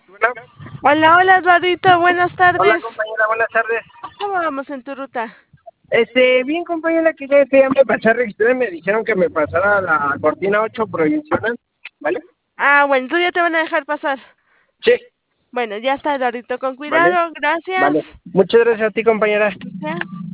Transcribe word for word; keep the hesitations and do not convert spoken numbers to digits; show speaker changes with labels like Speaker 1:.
Speaker 1: Bueno,
Speaker 2: Hola, hola Eduardito, buenas
Speaker 1: hola
Speaker 2: tardes.
Speaker 1: compañera, buenas tardes.
Speaker 2: ¿Cómo vamos en tu ruta?
Speaker 1: Este, bien compañera, que ya, este, ya me pasé a registrar, me dijeron que me pasara la cortina ocho provincial, ¿vale?
Speaker 2: Ah, bueno, tú ya te van a dejar pasar.
Speaker 1: Sí,
Speaker 2: Bueno, ya está Eduardito, con
Speaker 1: vale,
Speaker 2: cuidado,
Speaker 1: vale.
Speaker 2: gracias.
Speaker 1: Muchas gracias a ti compañera.
Speaker 2: Ya.